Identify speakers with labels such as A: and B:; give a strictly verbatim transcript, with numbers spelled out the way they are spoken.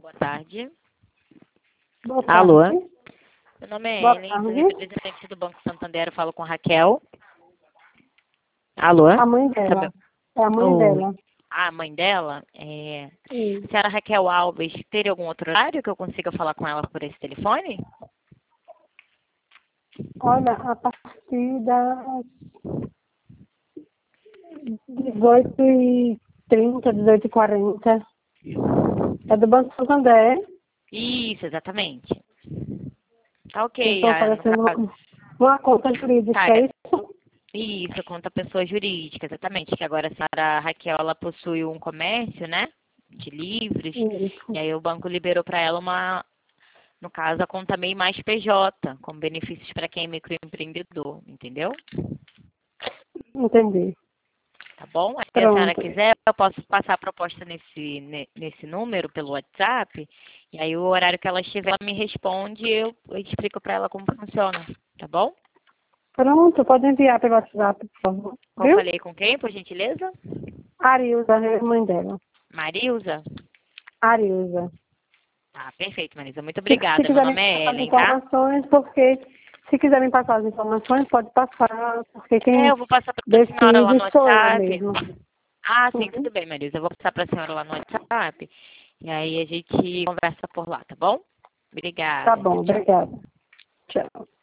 A: boa tarde.
B: Boa
A: Alô?
B: tarde.
A: Meu nome é
B: Boa
A: Ellen,
B: tarde.
A: sou representante do Banco Santander, eu falo com a Raquel. Alô?
B: A mãe dela.
A: Sabe-
B: É a mãe
A: Oh,
B: dela.
A: A mãe dela? É...
B: Isso.
A: A senhora Raquel Alves, teria algum outro horário que eu consiga falar com ela por esse telefone?
B: Olha, a partir das dezoito e trinta, dezoito e quarenta. É do Banco Santander.
A: Isso, exatamente. Tá
B: Eles
A: ok.
B: estão
A: Ah, no caso,
B: oferecendo uma conta jurídica,
A: tá,
B: é isso?
A: isso, conta pessoa jurídica, exatamente. Que agora a senhora Raquel, ela possui um comércio, né? De livros.
B: Isso.
A: E aí o banco liberou para ela uma, no caso, a conta MEI mais P J, com benefícios para quem é microempreendedor, entendeu?
B: Entendi.
A: Tá bom? Aí, se a senhora
B: Pronto.
A: quiser, eu posso passar a proposta nesse, ne- nesse número, pelo WhatsApp, e aí o horário que ela estiver, ela me responde e eu, eu explico para ela como funciona, tá bom?
B: Pronto, pode enviar pelo WhatsApp, por favor.
A: Como eu
B: Viu?
A: falei com quem, por gentileza?
B: Arilza, é a mãe dela.
A: Marilza?
B: Arilza.
A: Tá, perfeito, Marisa. Muito
B: Se, se
A: obrigada. Meu
B: quiserem
A: nome é
B: passar as
A: Ellen, tá?
B: informações, porque se quiserem passar as informações, pode passar, porque
A: É,
B: quem
A: eu vou passar para a senhora lá
B: decide
A: no
B: sou eu
A: WhatsApp.
B: mesmo.
A: Ah, sim,
B: Uhum.
A: tudo bem, Marisa. Eu vou passar para a senhora lá no WhatsApp. E aí a gente conversa por lá, tá bom?
B: Tá
A: Obrigada. Tchau,
B: bom,
A: tchau.
B: obrigada. Tchau.